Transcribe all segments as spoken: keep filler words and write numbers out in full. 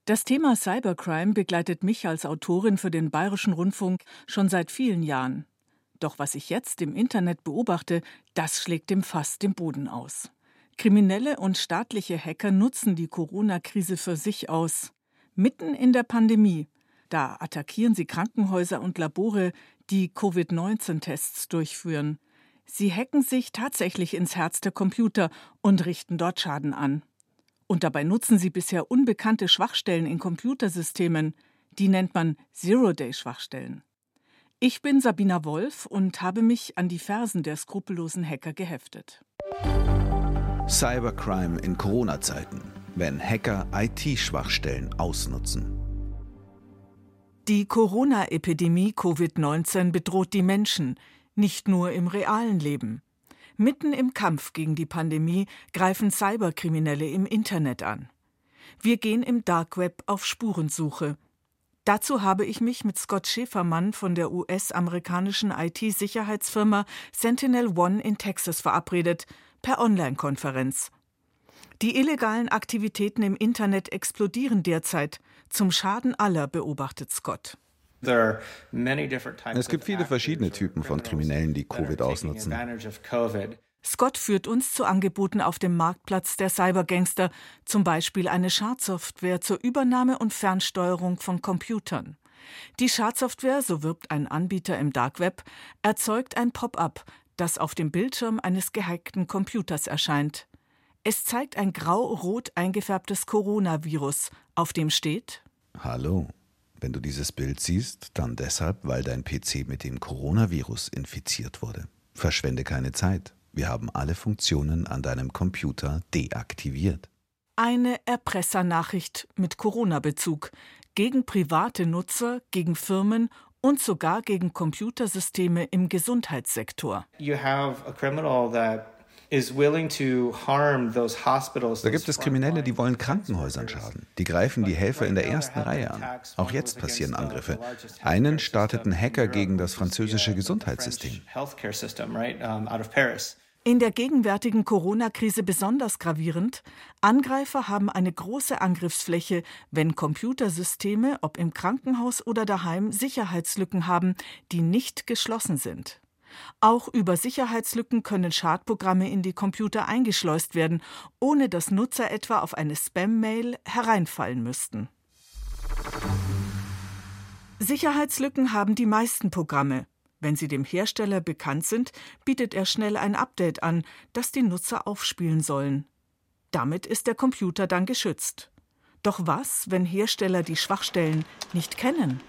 Das Thema Cybercrime begleitet mich als Autorin für den Bayerischen Rundfunk schon seit vielen Jahren. Doch was ich jetzt im Internet beobachte, das schlägt dem Fass den Boden aus. Kriminelle und staatliche Hacker nutzen die Corona-Krise für sich aus. Mitten in der Pandemie, da attackieren sie Krankenhäuser und Labore, die Covid neunzehn Tests durchführen. Sie hacken sich tatsächlich ins Herz der Computer und richten dort Schaden an. Und dabei nutzen sie bisher unbekannte Schwachstellen in Computersystemen. Die nennt man Zero-Day-Schwachstellen. Ich bin Sabina Wolf und habe mich an die Fersen der skrupellosen Hacker geheftet. Cybercrime in Corona-Zeiten, wenn Hacker I T-Schwachstellen ausnutzen. Die Corona-Epidemie Covid neunzehn bedroht die Menschen, nicht nur im realen Leben. Mitten im Kampf gegen die Pandemie greifen Cyberkriminelle im Internet an. Wir gehen im Dark Web auf Spurensuche. Dazu habe ich mich mit Scott Schäfermann von der U S-amerikanischen I T-Sicherheitsfirma Sentinel One in Texas verabredet, per Online-Konferenz. Die illegalen Aktivitäten im Internet explodieren derzeit, zum Schaden aller, beobachtet Scott. Es gibt viele verschiedene Typen von Kriminellen, die Covid ausnutzen. Scott führt uns zu Angeboten auf dem Marktplatz der Cybergangster, zum Beispiel eine Schadsoftware zur Übernahme und Fernsteuerung von Computern. Die Schadsoftware, so wirbt ein Anbieter im Dark Web, erzeugt ein Pop-up, das auf dem Bildschirm eines gehackten Computers erscheint. Es zeigt ein grau-rot eingefärbtes Coronavirus, auf dem steht: Hallo, wenn du dieses Bild siehst, dann deshalb, weil dein P C mit dem Coronavirus infiziert wurde. Verschwende keine Zeit. Wir haben alle Funktionen an deinem Computer deaktiviert. Eine Erpressernachricht mit Corona-Bezug. Gegen private Nutzer, gegen Firmen und sogar gegen Computersysteme im Gesundheitssektor. You have a criminal that Da gibt es Kriminelle, die wollen Krankenhäusern schaden. Die greifen die Helfer in der ersten Reihe an. Auch jetzt passieren Angriffe. Einen starteten Hacker gegen das französische Gesundheitssystem. In der gegenwärtigen Corona-Krise besonders gravierend: Angreifer haben eine große Angriffsfläche, wenn Computersysteme, ob im Krankenhaus oder daheim, Sicherheitslücken haben, die nicht geschlossen sind. Auch über Sicherheitslücken können Schadprogramme in die Computer eingeschleust werden, ohne dass Nutzer etwa auf eine Spam-Mail hereinfallen müssten. Sicherheitslücken haben die meisten Programme. Wenn sie dem Hersteller bekannt sind, bietet er schnell ein Update an, das die Nutzer aufspielen sollen. Damit ist der Computer dann geschützt. Doch was, wenn Hersteller die Schwachstellen nicht kennen?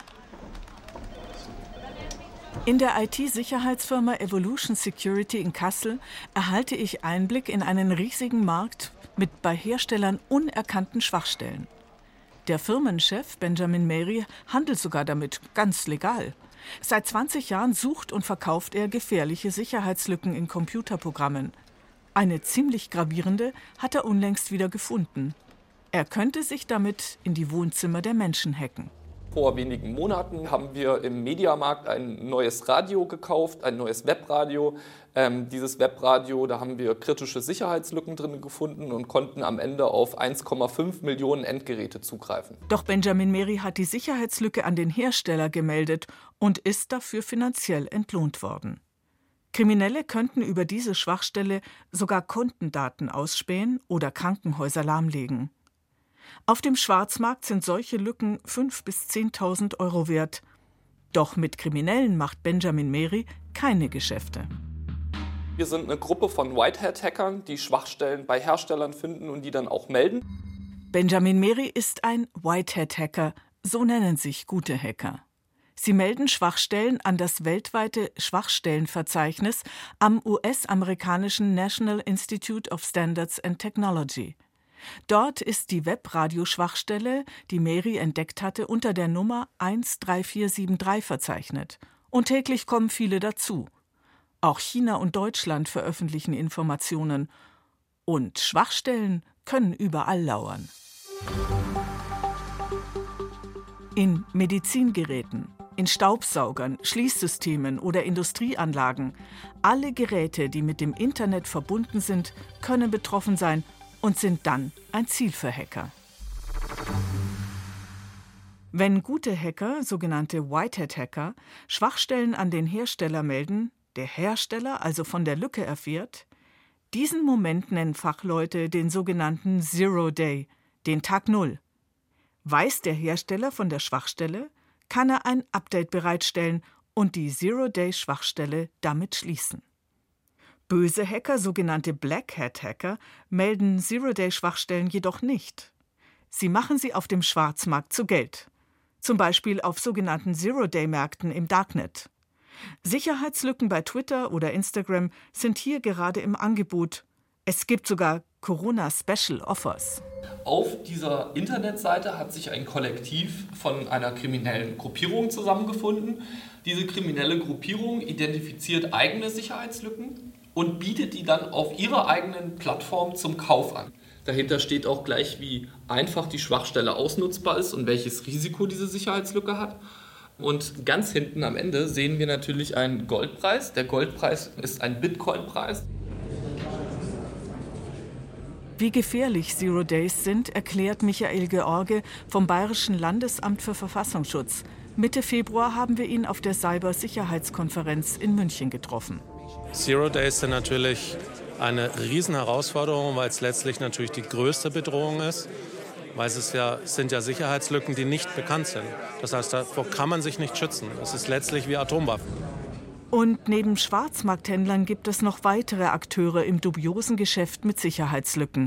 In der I T-Sicherheitsfirma Evolution Security in Kassel erhalte ich Einblick in einen riesigen Markt mit bei Herstellern unerkannten Schwachstellen. Der Firmenchef Benjamin Mary handelt sogar damit, ganz legal. Seit zwanzig Jahren sucht und verkauft er gefährliche Sicherheitslücken in Computerprogrammen. Eine ziemlich gravierende hat er unlängst wieder gefunden. Er könnte sich damit in die Wohnzimmer der Menschen hacken. Vor wenigen Monaten haben wir im Mediamarkt ein neues Radio gekauft, ein neues Webradio. Ähm, dieses Webradio, da haben wir kritische Sicherheitslücken drin gefunden und konnten am Ende auf eins Komma fünf Millionen Endgeräte zugreifen. Doch Benjamin Mary hat die Sicherheitslücke an den Hersteller gemeldet und ist dafür finanziell entlohnt worden. Kriminelle könnten über diese Schwachstelle sogar Kundendaten ausspähen oder Krankenhäuser lahmlegen. Auf dem Schwarzmarkt sind solche Lücken fünftausend bis zehntausend Euro wert. Doch mit Kriminellen macht Benjamin Mary keine Geschäfte. Wir sind eine Gruppe von Whitehat-Hackern, die Schwachstellen bei Herstellern finden und die dann auch melden. Benjamin Mary ist ein Whitehat-Hacker, so nennen sich gute Hacker. Sie melden Schwachstellen an das weltweite Schwachstellenverzeichnis am U S-amerikanischen National Institute of Standards and Technology. Dort ist die Webradioschwachstelle, die Mary entdeckt hatte, unter der Nummer eins drei vier sieben drei verzeichnet. Und täglich kommen viele dazu. Auch China und Deutschland veröffentlichen Informationen. Und Schwachstellen können überall lauern. In Medizingeräten, in Staubsaugern, Schließsystemen oder Industrieanlagen. Alle Geräte, die mit dem Internet verbunden sind, können betroffen sein und sind dann ein Ziel für Hacker. Wenn gute Hacker, sogenannte Whitehat-Hacker, Schwachstellen an den Hersteller melden, der Hersteller also von der Lücke erfährt, diesen Moment nennen Fachleute den sogenannten Zero Day, den Tag Null. Weiß der Hersteller von der Schwachstelle, kann er ein Update bereitstellen und die Zero-Day-Schwachstelle damit schließen. Böse Hacker, sogenannte Black-Hat-Hacker, melden Zero-Day-Schwachstellen jedoch nicht. Sie machen sie auf dem Schwarzmarkt zu Geld. Zum Beispiel auf sogenannten Zero-Day-Märkten im Darknet. Sicherheitslücken bei Twitter oder Instagram sind hier gerade im Angebot. Es gibt sogar Corona-Special Offers. Auf dieser Internetseite hat sich ein Kollektiv von einer kriminellen Gruppierung zusammengefunden. Diese kriminelle Gruppierung identifiziert eigene Sicherheitslücken und bietet die dann auf ihrer eigenen Plattform zum Kauf an. Dahinter steht auch gleich, wie einfach die Schwachstelle ausnutzbar ist und welches Risiko diese Sicherheitslücke hat. Und ganz hinten am Ende sehen wir natürlich einen Goldpreis. Der Goldpreis ist ein Bitcoin-Preis. Wie gefährlich Zero Days sind, erklärt Michael George vom Bayerischen Landesamt für Verfassungsschutz. Mitte Februar haben wir ihn auf der Cybersicherheitskonferenz in München getroffen. Zero Days sind natürlich eine Riesenherausforderung, weil es letztlich natürlich die größte Bedrohung ist. Weil es ja, sind ja Sicherheitslücken, die nicht bekannt sind. Das heißt, davor kann man sich nicht schützen. Es ist letztlich wie Atomwaffen. Und neben Schwarzmarkthändlern gibt es noch weitere Akteure im dubiosen Geschäft mit Sicherheitslücken.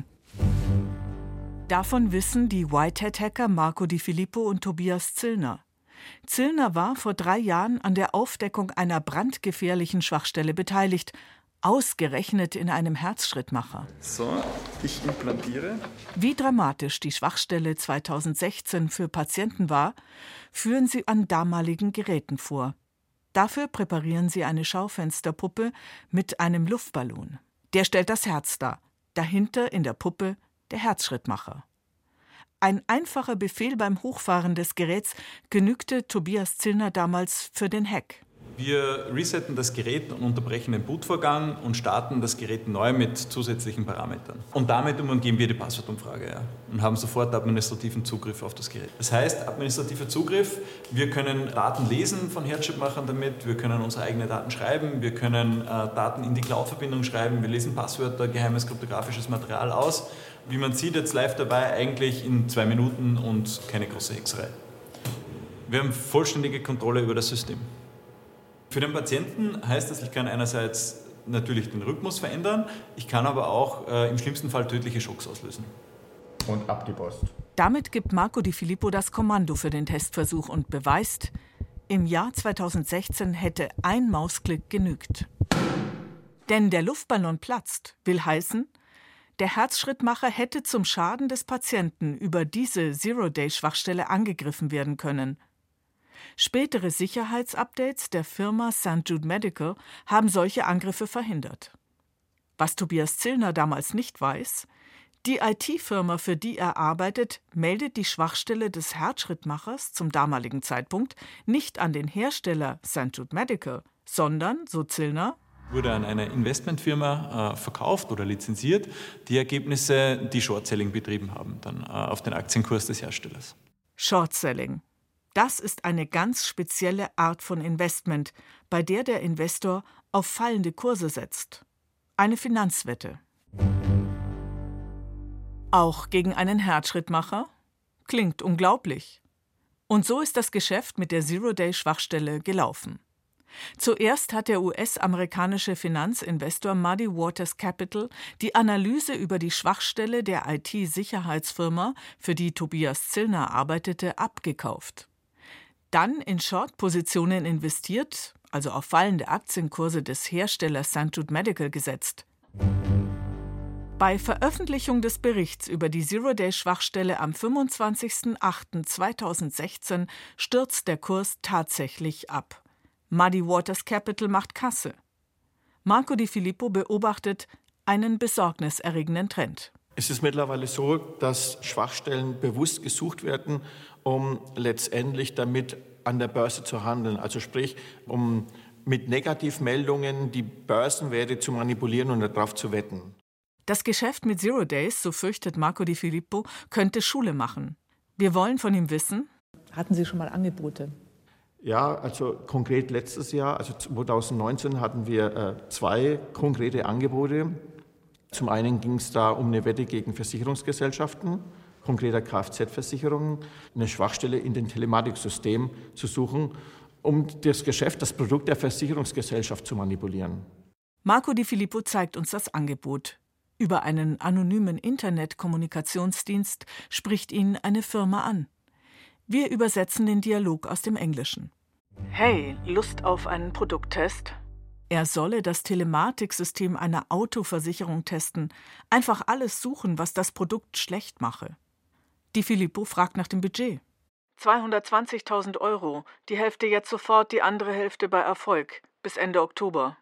Davon wissen die Whitehat-Hacker Marco Di Filippo und Tobias Zillner. Zillner war vor drei Jahren an der Aufdeckung einer brandgefährlichen Schwachstelle beteiligt, ausgerechnet in einem Herzschrittmacher. So, ich implantiere. Wie dramatisch die Schwachstelle zweitausendsechzehn für Patienten war, führen sie an damaligen Geräten vor. Dafür präparieren sie eine Schaufensterpuppe mit einem Luftballon. Der stellt das Herz dar. Dahinter in der Puppe der Herzschrittmacher. Ein einfacher Befehl beim Hochfahren des Geräts genügte Tobias Zillner damals für den Hack. Wir resetten das Gerät und unterbrechen den Bootvorgang und starten das Gerät neu mit zusätzlichen Parametern. Und damit umgehen wir die Passwortumfrage, ja, und haben sofort administrativen Zugriff auf das Gerät. Das heißt, administrativer Zugriff, wir können Daten lesen von Herzschrittmachern damit, wir können unsere eigenen Daten schreiben, wir können äh, Daten in die Cloud-Verbindung schreiben, wir lesen Passwörter, geheimes kryptografisches Material aus. Wie man sieht, jetzt live dabei, eigentlich in zwei Minuten und keine große Hexerei. Wir haben vollständige Kontrolle über das System. Für den Patienten heißt das, ich kann einerseits natürlich den Rhythmus verändern, ich kann aber auch äh, im schlimmsten Fall tödliche Schocks auslösen. Und ab die Post. Damit gibt Marco Di Filippo das Kommando für den Testversuch und beweist, im Jahr zweitausendsechzehn hätte ein Mausklick genügt. Denn der Luftballon platzt, will heißen, der Herzschrittmacher hätte zum Schaden des Patienten über diese Zero-Day-Schwachstelle angegriffen werden können. Spätere Sicherheitsupdates der Firma Sankt Jude Medical haben solche Angriffe verhindert. Was Tobias Zillner damals nicht weiß: Die I T-Firma, für die er arbeitet, meldet die Schwachstelle des Herzschrittmachers zum damaligen Zeitpunkt nicht an den Hersteller Sankt Jude Medical, sondern, so Zillner, wurde an eine Investmentfirma äh, verkauft oder lizenziert, die Ergebnisse, die Short-Selling betrieben haben, dann äh, auf den Aktienkurs des Herstellers. Short-Selling. Das ist eine ganz spezielle Art von Investment, bei der der Investor auf fallende Kurse setzt. Eine Finanzwette. Auch gegen einen Herzschrittmacher? Klingt unglaublich. Und so ist das Geschäft mit der Zero-Day-Schwachstelle gelaufen. Zuerst hat der U S-amerikanische Finanzinvestor Muddy Waters Capital die Analyse über die Schwachstelle der I T-Sicherheitsfirma, für die Tobias Zillner arbeitete, abgekauft. Dann in Short-Positionen investiert, also auf fallende Aktienkurse des Herstellers Sankt Jude Medical gesetzt. Bei Veröffentlichung des Berichts über die Zero-Day-Schwachstelle am fünfundzwanzigsten achten zweitausendsechzehn stürzt der Kurs tatsächlich ab. Muddy Waters Capital macht Kasse. Marco Di Filippo beobachtet einen besorgniserregenden Trend. Es ist mittlerweile so, dass Schwachstellen bewusst gesucht werden, um letztendlich damit an der Börse zu handeln. Also sprich, um mit Negativmeldungen die Börsenwerte zu manipulieren und darauf zu wetten. Das Geschäft mit Zero Days, so fürchtet Marco Di Filippo, könnte Schule machen. Wir wollen von ihm wissen: Hatten Sie schon mal Angebote? Ja, also konkret letztes Jahr, also zwanzig neunzehn, hatten wir äh, zwei konkrete Angebote. Zum einen ging es da um eine Wette gegen Versicherungsgesellschaften, konkreter Kfz-Versicherungen, eine Schwachstelle in den Telematiksystemen zu suchen, um das Geschäft, das Produkt der Versicherungsgesellschaft zu manipulieren. Marco Di Filippo zeigt uns das Angebot. Über einen anonymen Internetkommunikationsdienst spricht ihn eine Firma an. Wir übersetzen den Dialog aus dem Englischen. Hey, Lust auf einen Produkttest? Er solle das Telematiksystem einer Autoversicherung testen, einfach alles suchen, was das Produkt schlecht mache. Di Filippo fragt nach dem Budget. zweihundertzwanzigtausend Euro, die Hälfte jetzt sofort, die andere Hälfte bei Erfolg, bis Ende Oktober.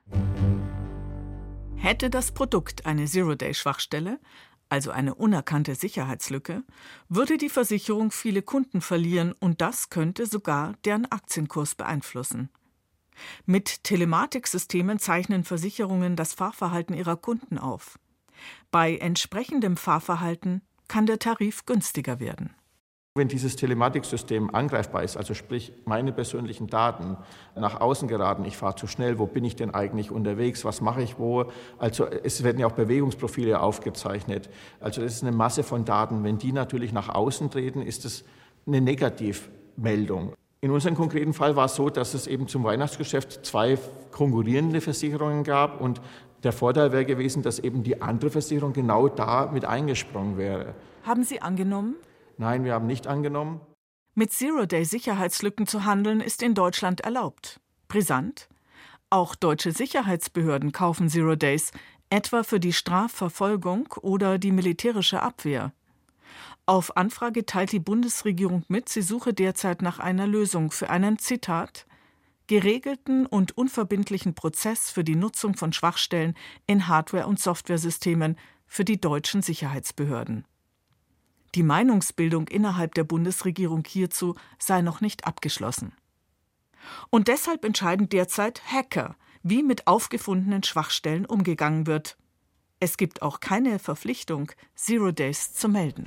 Hätte das Produkt eine Zero-Day-Schwachstelle, also eine unerkannte Sicherheitslücke, würde die Versicherung viele Kunden verlieren und das könnte sogar deren Aktienkurs beeinflussen. Mit Telematiksystemen zeichnen Versicherungen das Fahrverhalten ihrer Kunden auf. Bei entsprechendem Fahrverhalten kann der Tarif günstiger werden. Wenn dieses Telematiksystem angreifbar ist, also sprich meine persönlichen Daten nach außen geraten, ich fahre zu schnell, wo bin ich denn eigentlich unterwegs, was mache ich wo, also es werden ja auch Bewegungsprofile aufgezeichnet, also das ist eine Masse von Daten, wenn die natürlich nach außen treten, ist es eine Negativmeldung. In unserem konkreten Fall war es so, dass es eben zum Weihnachtsgeschäft zwei konkurrierende Versicherungen gab und der Vorteil wäre gewesen, dass eben die andere Versicherung genau da mit eingesprungen wäre. Haben Sie angenommen? Nein, wir haben nicht angenommen. Mit Zero-Day-Sicherheitslücken zu handeln, ist in Deutschland erlaubt. Brisant? Auch deutsche Sicherheitsbehörden kaufen Zero-Days, etwa für die Strafverfolgung oder die militärische Abwehr. Auf Anfrage teilt die Bundesregierung mit, sie suche derzeit nach einer Lösung für einen, Zitat, geregelten und unverbindlichen Prozess für die Nutzung von Schwachstellen in Hardware- und Softwaresystemen für die deutschen Sicherheitsbehörden. Die Meinungsbildung innerhalb der Bundesregierung hierzu sei noch nicht abgeschlossen. Und deshalb entscheiden derzeit Hacker, wie mit aufgefundenen Schwachstellen umgegangen wird. Es gibt auch keine Verpflichtung, Zero-Days zu melden.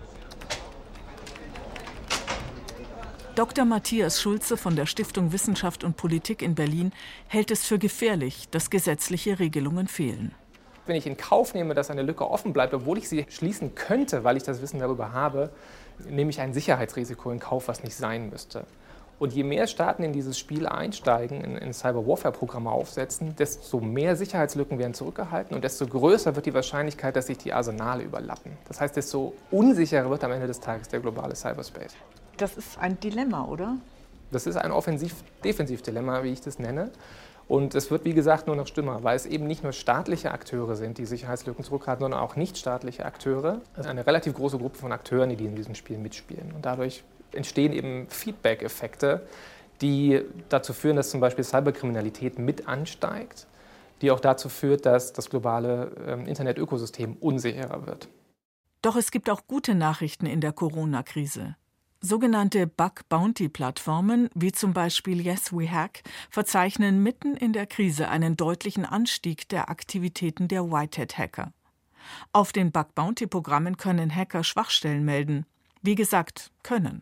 Doktor Matthias Schulze von der Stiftung Wissenschaft und Politik in Berlin hält es für gefährlich, dass gesetzliche Regelungen fehlen. Wenn ich in Kauf nehme, dass eine Lücke offen bleibt, obwohl ich sie schließen könnte, weil ich das Wissen darüber habe, nehme ich ein Sicherheitsrisiko in Kauf, was nicht sein müsste. Und je mehr Staaten in dieses Spiel einsteigen, in, in Cyber-Warfare-Programme aufsetzen, desto mehr Sicherheitslücken werden zurückgehalten und desto größer wird die Wahrscheinlichkeit, dass sich die Arsenale überlappen. Das heißt, desto unsicherer wird am Ende des Tages der globale Cyberspace. Das ist ein Dilemma, oder? Das ist ein Offensiv-Defensiv-Dilemma, wie ich das nenne. Und es wird, wie gesagt, nur noch schlimmer, weil es eben nicht nur staatliche Akteure sind, die Sicherheitslücken zurückhalten, sondern auch nichtstaatliche Akteure. Das ist eine relativ große Gruppe von Akteuren, die in diesem Spiel mitspielen. Und dadurch entstehen eben Feedback-Effekte, die dazu führen, dass zum Beispiel Cyberkriminalität mit ansteigt, die auch dazu führt, dass das globale ähm, Internet-Ökosystem unsicherer wird. Doch es gibt auch gute Nachrichten in der Corona-Krise. Sogenannte Bug-Bounty-Plattformen, wie zum Beispiel Yes We Hack, verzeichnen mitten in der Krise einen deutlichen Anstieg der Aktivitäten der Whitehat-Hacker. Auf den Bug-Bounty-Programmen können Hacker Schwachstellen melden. Wie gesagt, können.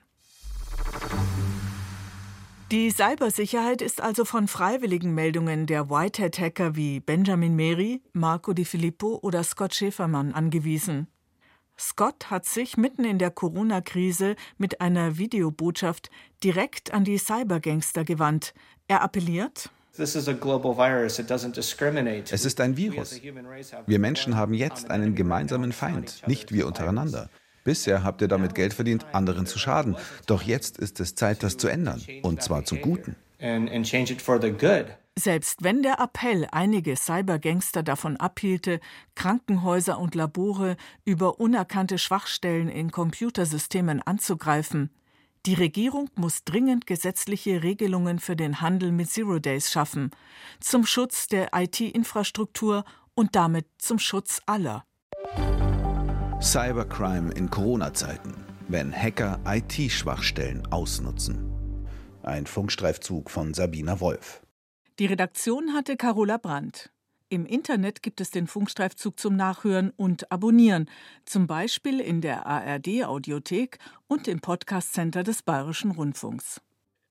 Die Cybersicherheit ist also von freiwilligen Meldungen der Whitehat-Hacker wie Benjamin Meri, Marco Di Filippo oder Scott Schäfermann angewiesen. Scott hat sich mitten in der Corona-Krise mit einer Videobotschaft direkt an die Cybergangster gewandt. Er appelliert: Es ist ein Virus. Wir Menschen haben jetzt einen gemeinsamen Feind, nicht wir untereinander. Bisher habt ihr damit Geld verdient, anderen zu schaden. Doch jetzt ist es Zeit, das zu ändern. Und zwar zum Guten. Selbst wenn der Appell einige Cybergangster davon abhielte, Krankenhäuser und Labore über unerkannte Schwachstellen in Computersystemen anzugreifen, die Regierung muss dringend gesetzliche Regelungen für den Handel mit Zero-Days schaffen, zum Schutz der I T-Infrastruktur und damit zum Schutz aller. Cybercrime in Corona-Zeiten, wenn Hacker I T-Schwachstellen ausnutzen. Ein Funkstreifzug von Sabina Wolf. Die Redaktion hatte Carola Brandt. Im Internet gibt es den Funkstreifzug zum Nachhören und Abonnieren, zum Beispiel in der A R D-Audiothek und im Podcast-Center des Bayerischen Rundfunks.